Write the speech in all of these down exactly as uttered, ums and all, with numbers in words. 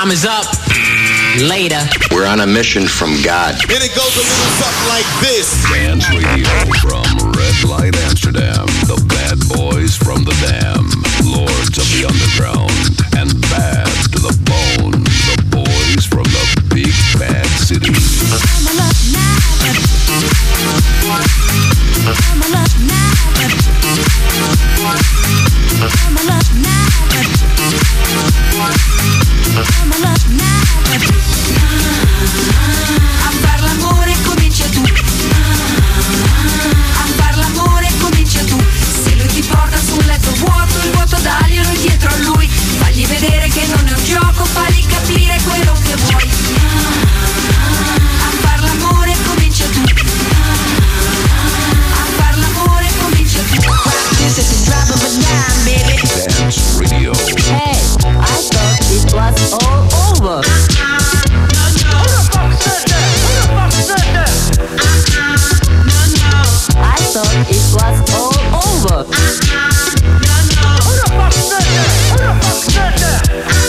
time is up. Later. We're on a mission from God. And it goes a little something like this. Dance Radio from Red Light Amsterdam. The bad boys from the Dam. Lords of the Underground. And bad to the bone. The boys from the big bad city. A far l'amore comincia tu. A far l'amore comincia tu. Se lui ti porta su un letto vuoto, il vuoto daglielo dietro a lui. Fagli vedere che non è un gioco, fagli capire quello che vuoi. A far l'amore comincia tu. A far l'amore comincia tu. This is the drop of a dime, baby. Dance Radio. Hey, I thought it was all over. I thought it was all over. Who the fuck said that? Who the fuck said that?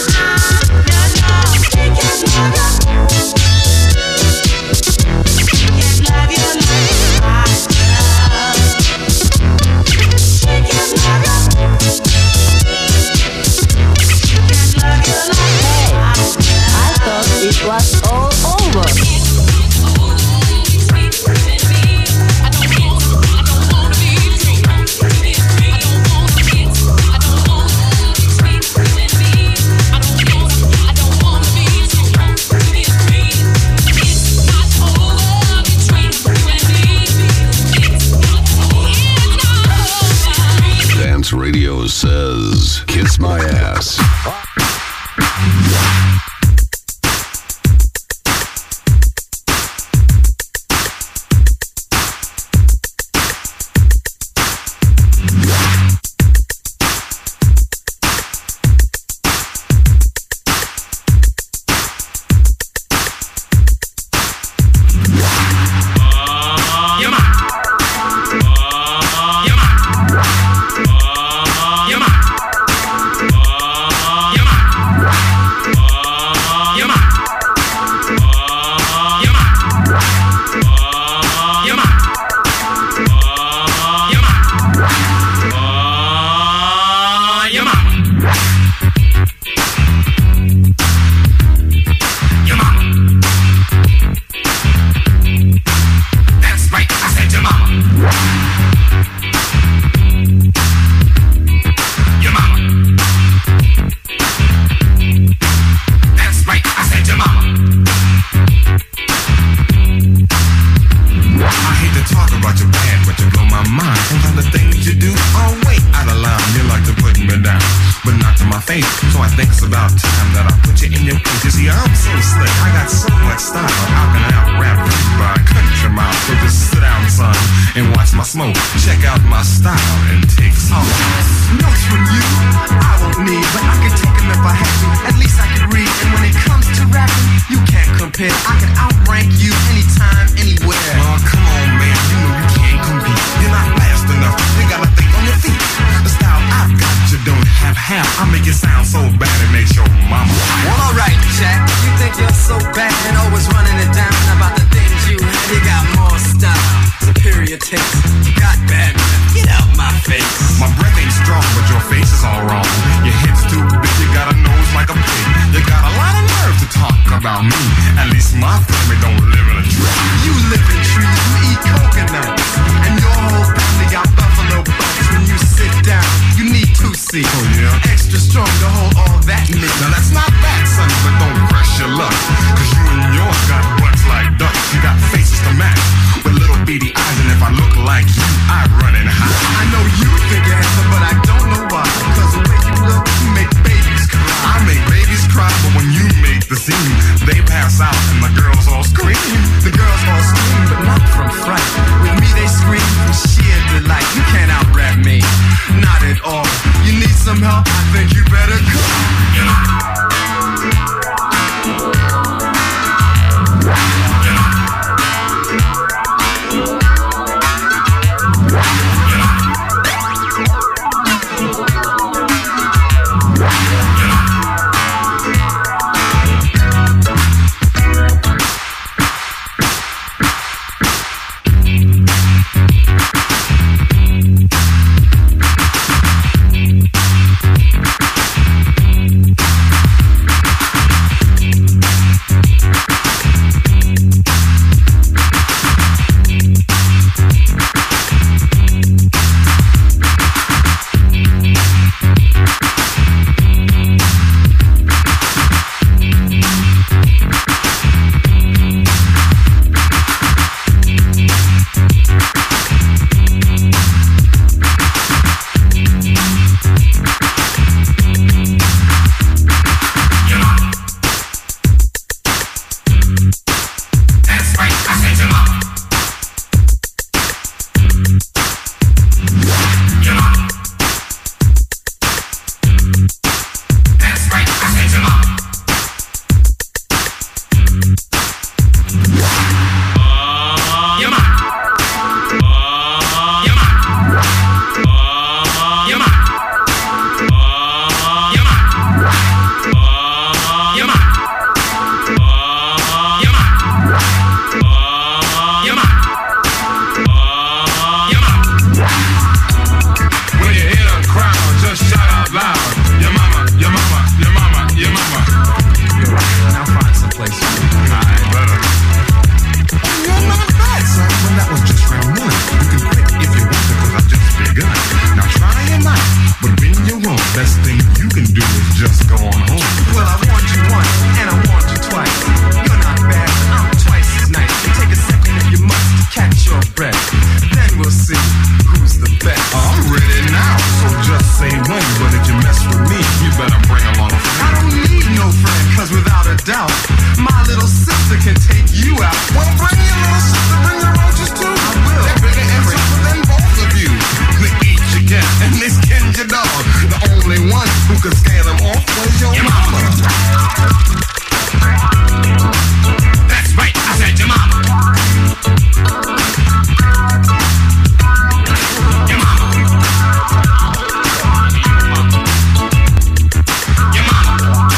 It was all over. Dance Radio says, kiss my ass. best thing you can do is just go on home. Well, I warned you once, and I warned you twice. You're not bad, I'm twice as nice. Take a second if you must to catch your breath. Then we'll see who's the best. I'm ready now, so just say when. But if you mess with me, you better bring along a friend. I don't need no friend, cause without a doubt, my little sister can take you out. Well, bring your little sister, bring your roaches too. I will. They're bigger and tougher than both of you. They eat your cat and they skin your dog. The only one who could scare them off was your, your mama. That's right, I said your mama. Your mama. Your mama.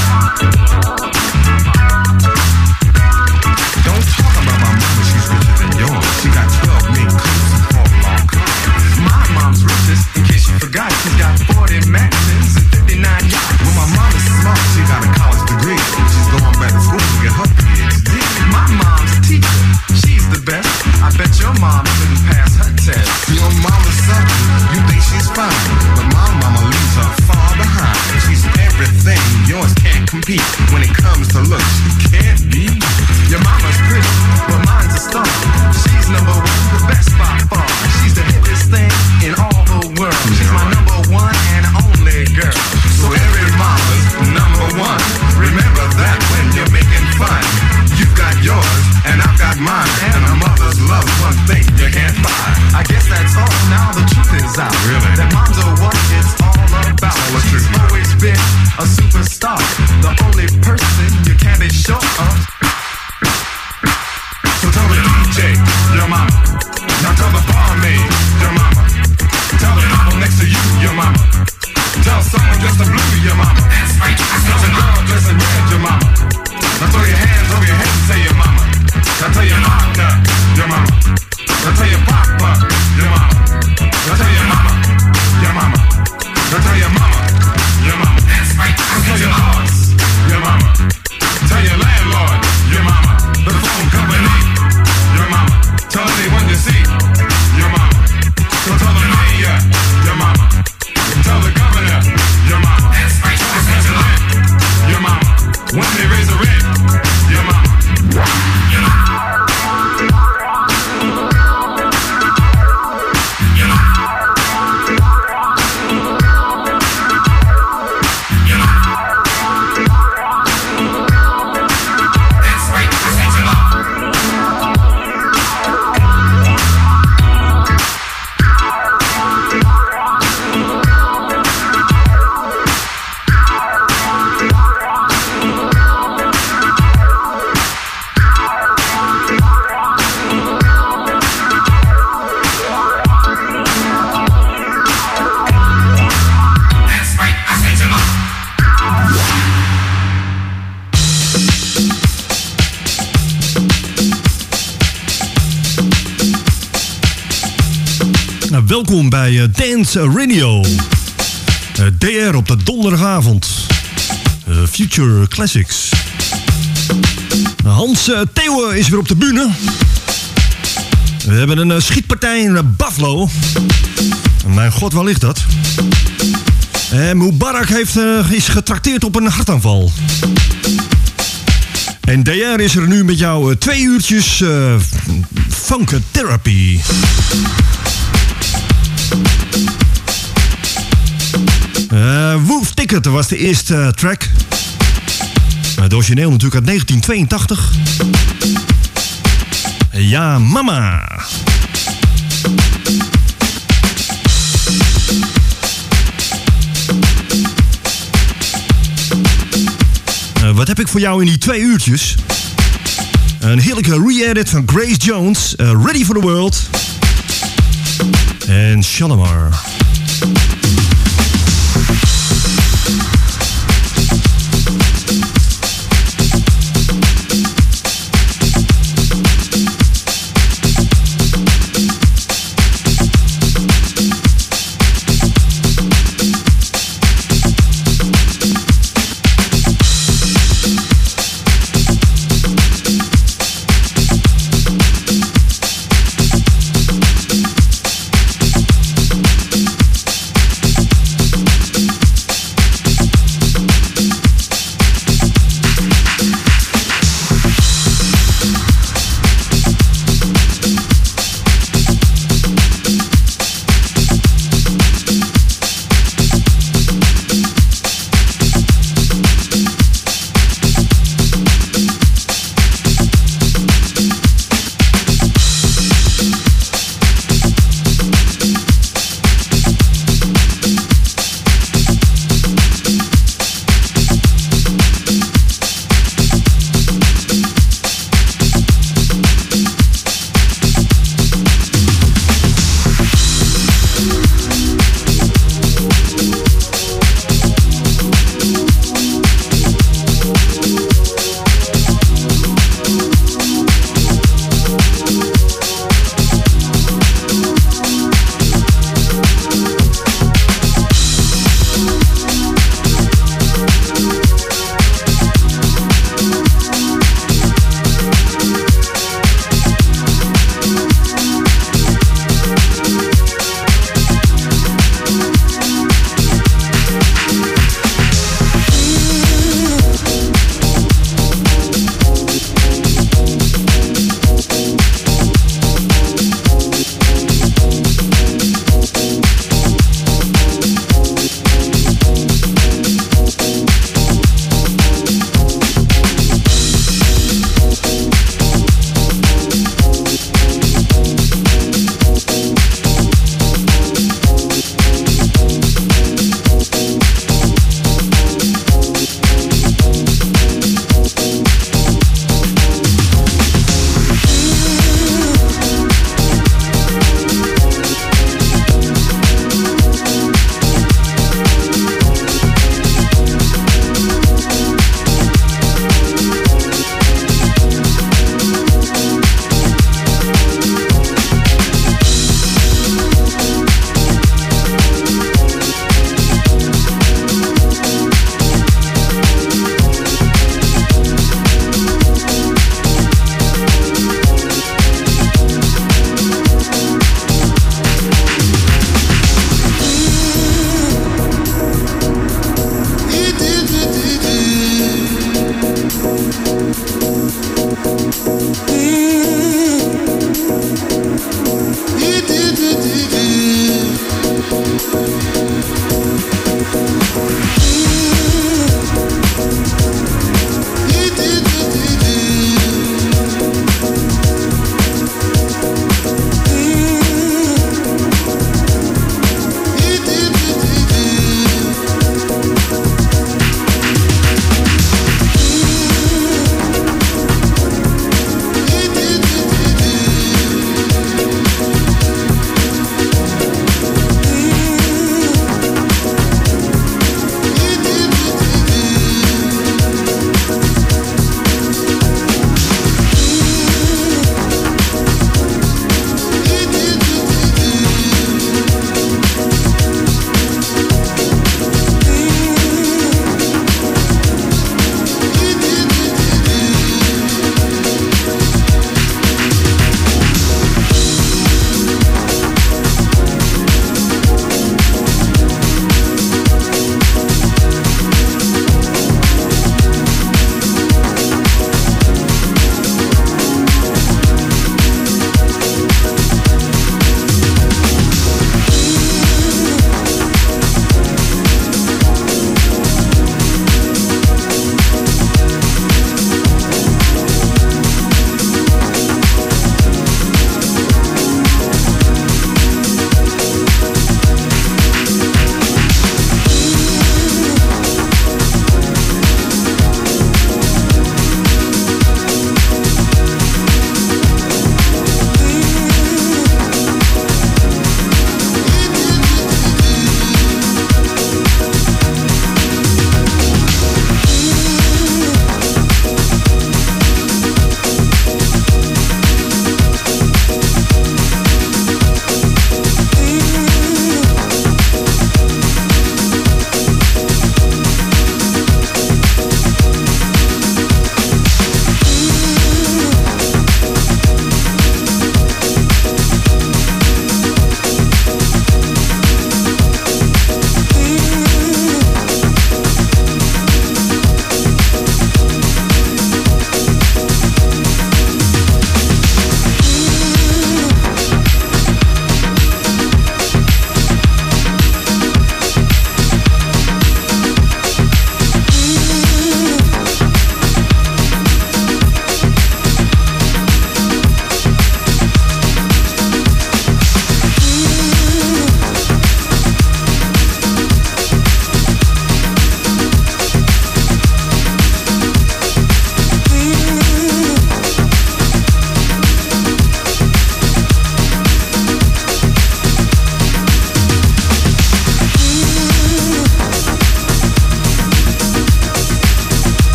Don't talk about my mama, she's richer than yours. She got twelve mink coats and four long cars. My mom's richest, in case you forgot, she's got forty mansions and fifty-nine yachts. Well, my mama's smart, she got a college degree. She's going back to school to get her P H D. My mom's a teacher, she's the best. I bet your mom couldn't pass her test. Your mama's something, you think she's fine, but my mama leaves her far behind. She's everything, yours can't compete. When it comes to looks, she can't be. Your mama's pretty, but mine's a star. She's number one, the best by far. She's the hippest thing in all the world. She's my number one and only girl. So every mama's number one. Remember that when you're making fun. You got yours, and I've got mine. And a mother's love's one thing you can't buy. I guess that's all, now the truth is out. Really? That mom's are what it's all about. Tell the She's truth. always been a superstar. The only person you can't be sure of. So tell the D J, your mama. Now tell the barmaid, your mama. Tell the couple next to you, your mama. Tell someone dressed in blue, your mama. That's right, I said Tell the your girl mama. dressed in red, your mama. Now throw your hands over your head and say your mama. Now tell your partner, your mama. Now tell your papa, your mama. Now tell your mama, your mama. Now tell your mama, your mama. That's right, I Now tell said your your mama. boss, your mama. Tell your landlord, your mama. The phone company, your mama. Tell anyone you see, your mama. So tell the mayor, your mama. Tell the governor, your mama. That's right, I said your mama. Your mama. When they raise the rent, your mama. Your mama. Your mama. Your mama. That's right, I said your mama. That's right, I said your mama. Nou, welkom bij uh, Dance Radio. Uh, D R op de donderdagavond. Uh, Future Classics. Uh, Hans uh, Theeuwen is weer op de bühne. We hebben een uh, schietpartij in uh, Buffalo. Mijn god, waar ligt dat? En Mubarak heeft, uh, is getrakteerd op een hartaanval. En D R is er nu met jou uh, twee uurtjes uh, funk therapy. Uh, Wolf Ticket was de eerste uh, track. Het origineel natuurlijk uit negentien tweeëntachtig. Ja, mama. Uh, wat heb ik voor jou in die twee uurtjes? Een heerlijke re-edit van Grace Jones. Uh, Ready for the World. En Shalimar.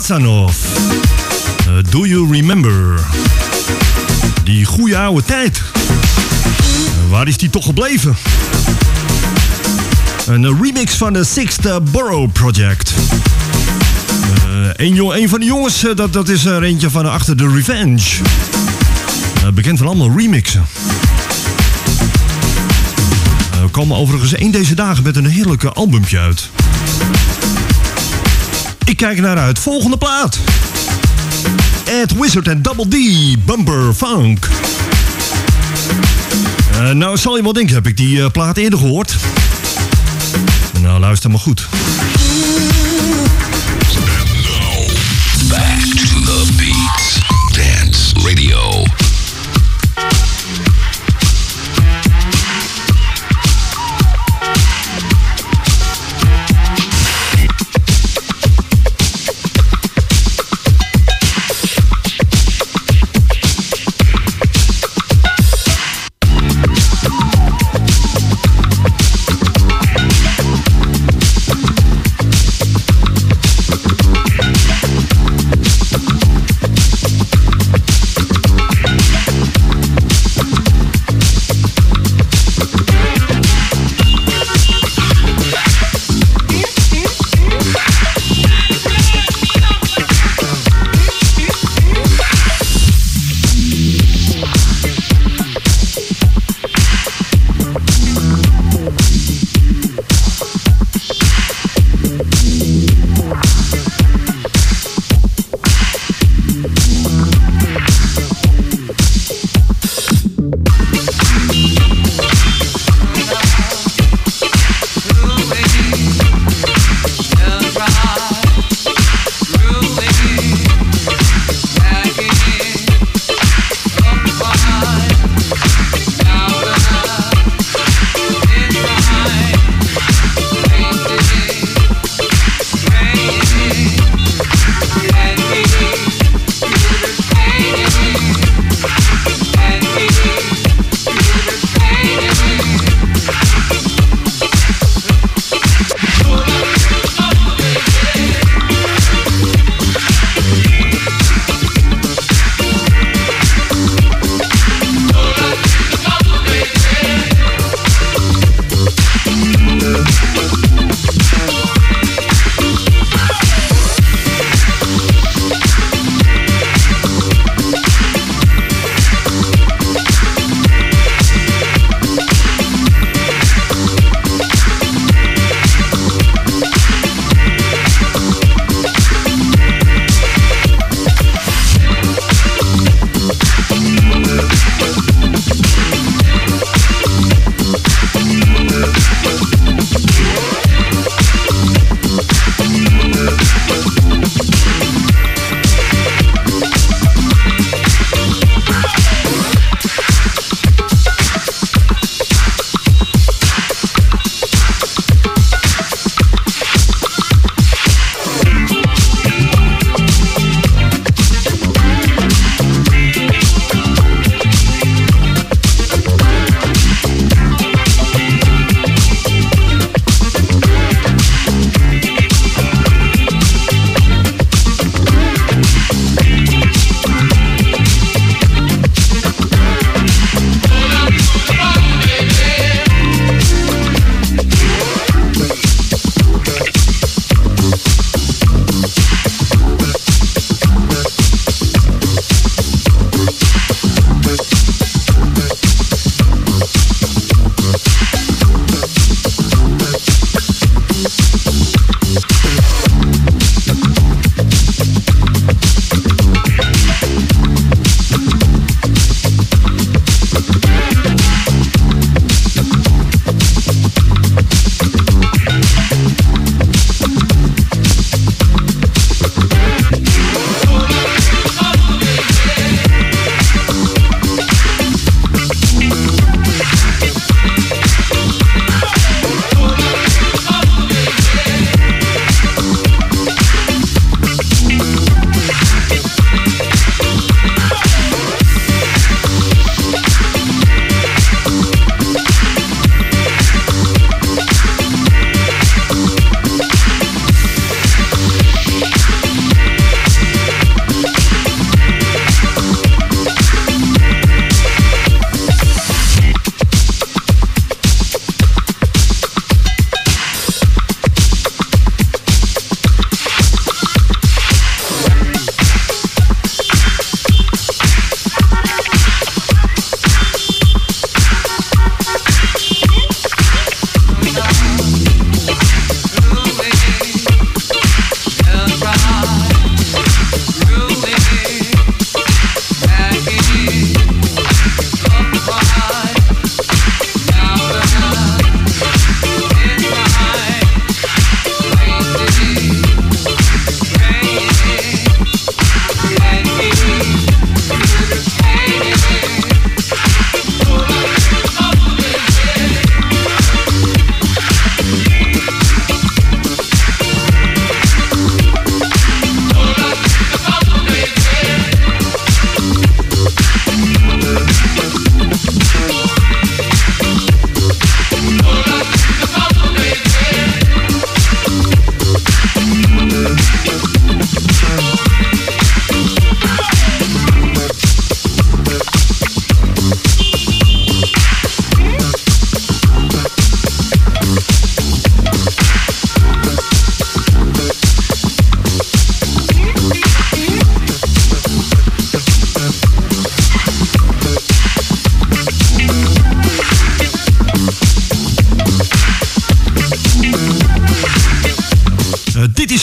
Ratsanov. Uh, do you remember? Die goede oude tijd. Uh, waar is die toch gebleven? Een uh, remix van de Sixth Borough Project. Uh, een, jong, een van de jongens, uh, dat, dat is er eentje van achter de Revenge. Uh, bekend van allemaal remixen. Uh, we komen overigens één deze dagen met een heerlijke albumpje uit. Ik kijk naar uit. Volgende plaat. Ed Wizard en Double D, Bumper Funk. Uh, nou, zal je wel denken, heb ik die uh, plaat eerder gehoord? Nou, luister maar goed. Back to the beat. Dance Radio.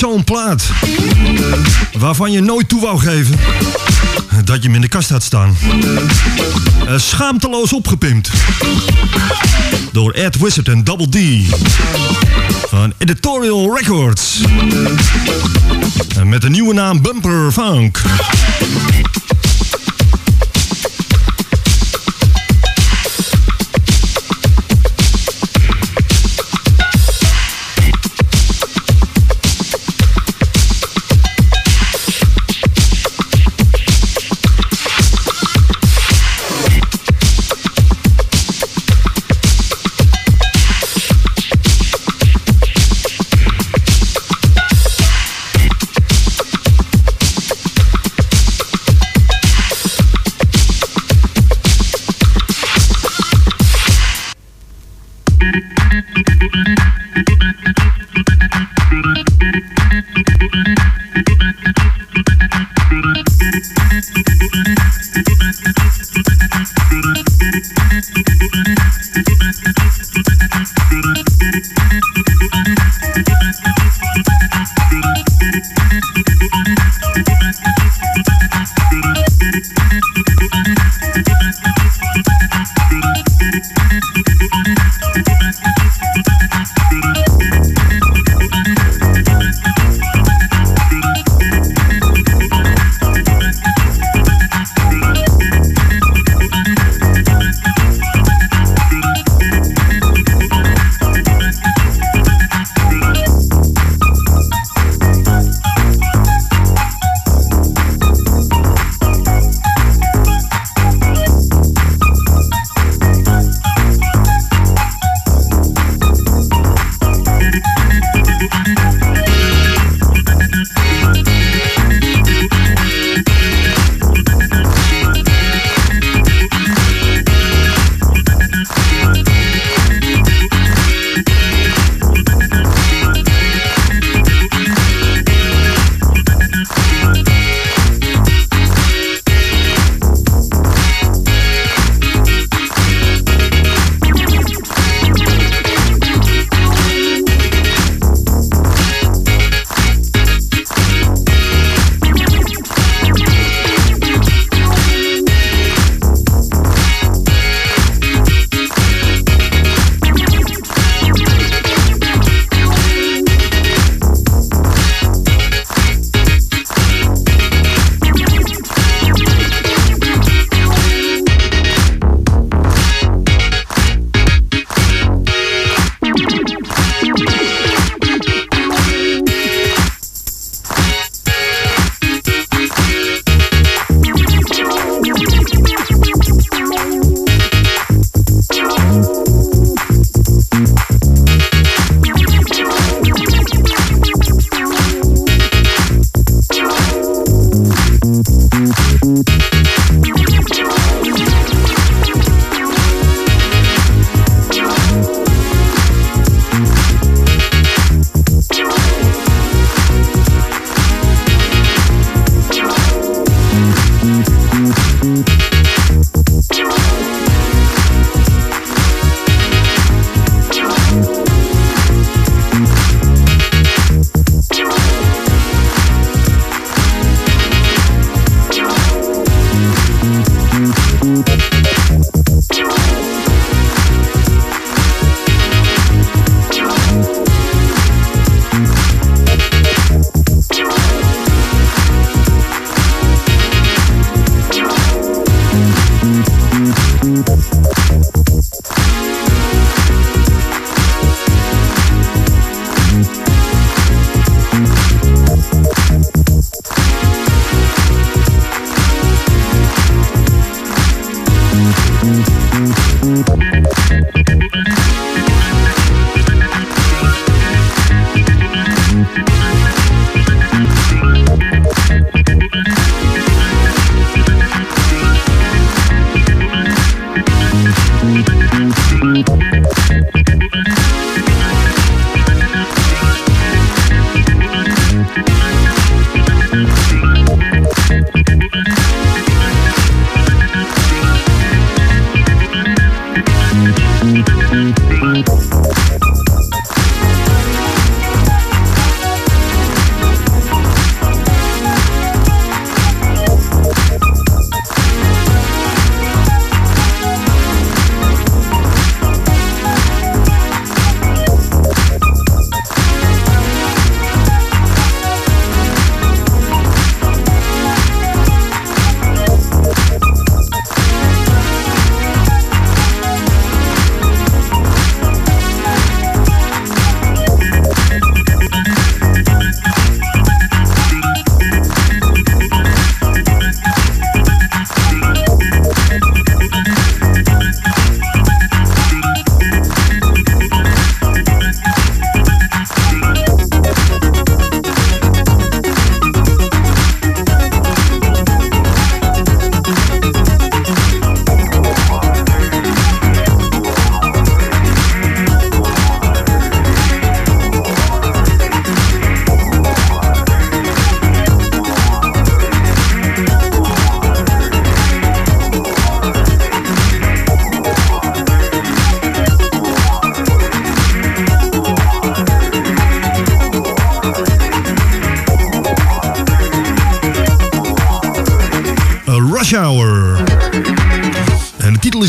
zo'n plaat waarvan je nooit toe wou geven dat je hem in de kast had staan. Uh, schaamteloos opgepimpt door Ed Wizard en Double D van Editorial Records. Uh, met de nieuwe naam Bumper Funk.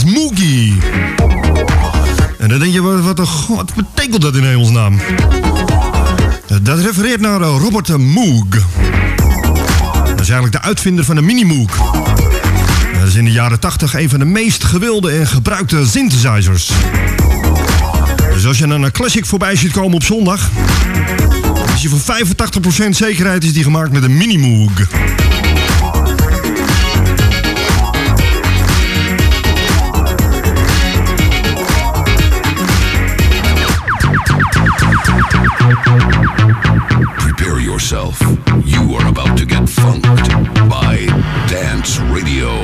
is Moogie. En dan denk je, wat, wat, wat betekent dat in hemelsnaam? Dat refereert naar Robert Moog. Dat is eigenlijk de uitvinder van de Minimoog. Dat is in de jaren tachtig een van de meest gewilde en gebruikte synthesizers. Dus als je een classic voorbij ziet komen op zondag, is je voor vijfentachtig procent zekerheid is die gemaakt met een Minimoog. Prepare yourself. You are about to get funked by Dance Radio.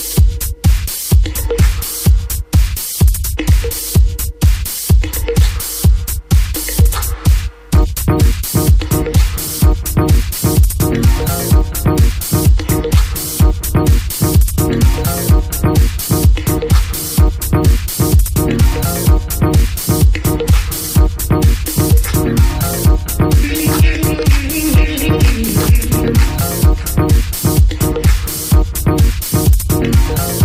We'll be right back.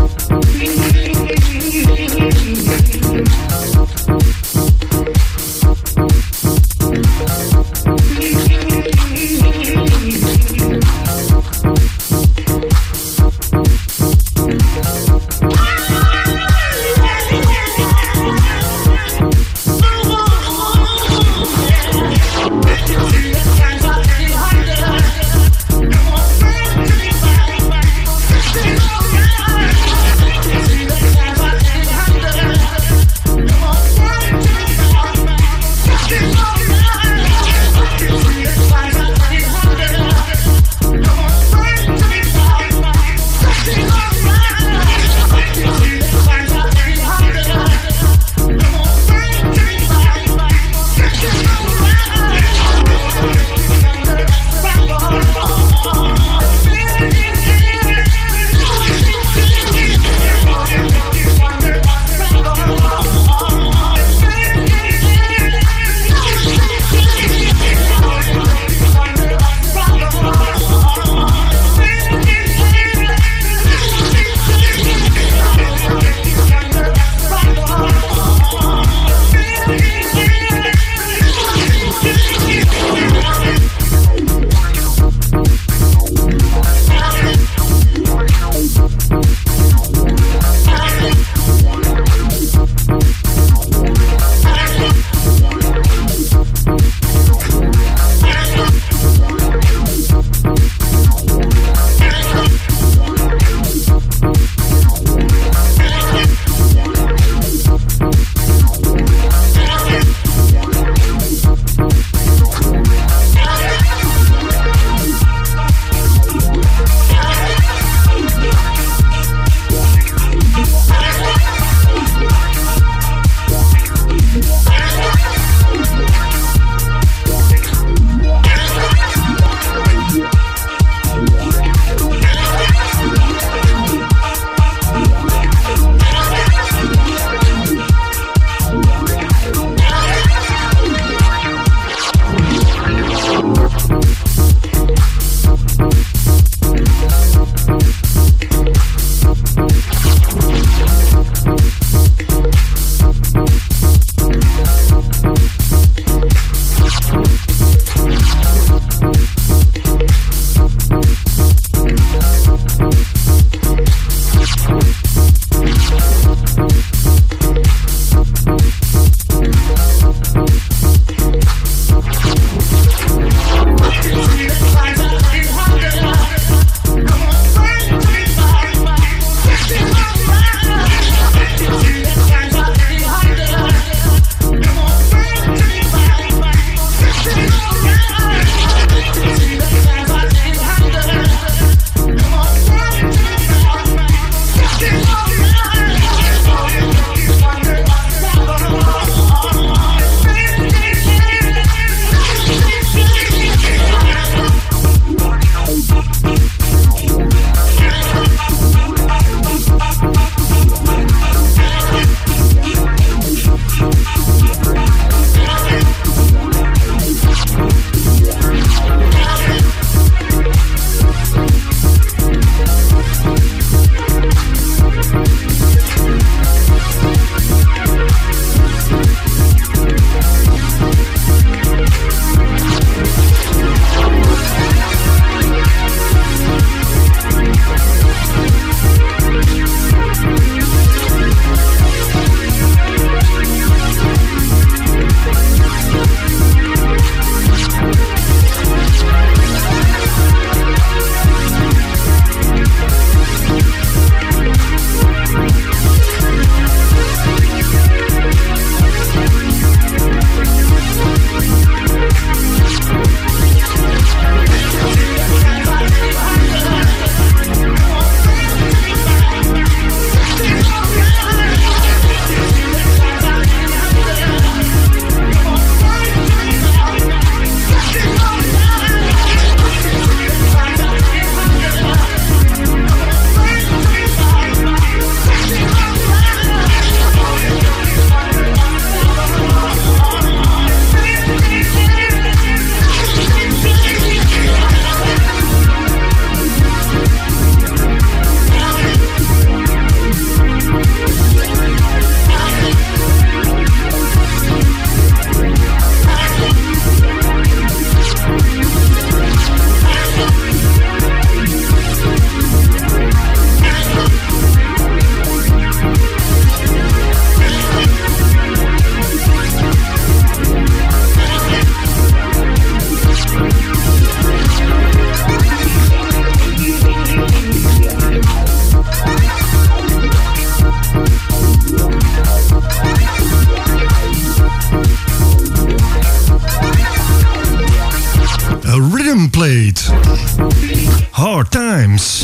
Hard Times.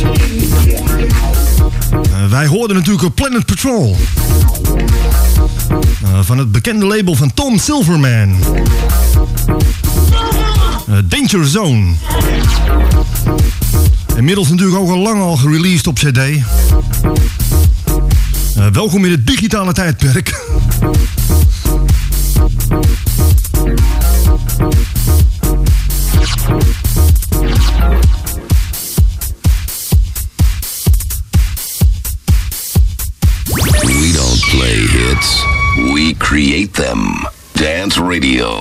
Uh, wij hoorden natuurlijk Planet Patrol. Uh, van het bekende label van Tom Silverman. Uh, Danger Zone. Inmiddels natuurlijk ook al lang al gereleased op cd. Uh, welkom in het digitale tijdperk. We don't play hits, we create them. Dance Radio.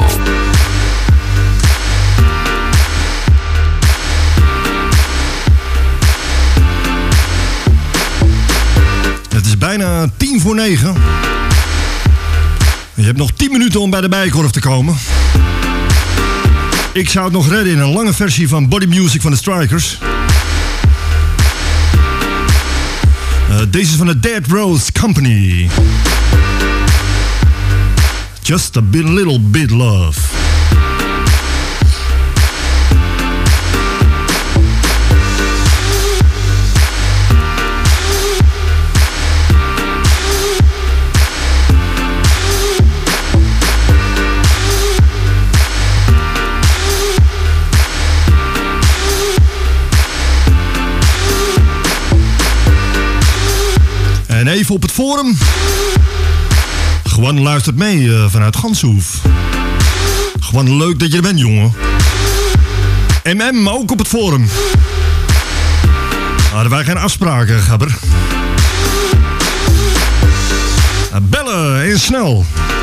Het is bijna tien voor negen. Je hebt nog tien minuten om bij de Bijenkorf te komen. Ik zou het nog redden in een lange versie van Body Music van de Strikers. Uh, deze is van de Dead Rose Company. Just a bit, little bit love. En even op het forum. Gewoon luistert mee uh, vanuit Ganshoef. Gewoon leuk dat je er bent, jongen. M M ook op het forum. Hadden wij geen afspraken, gabber. Uh, bellen en snel.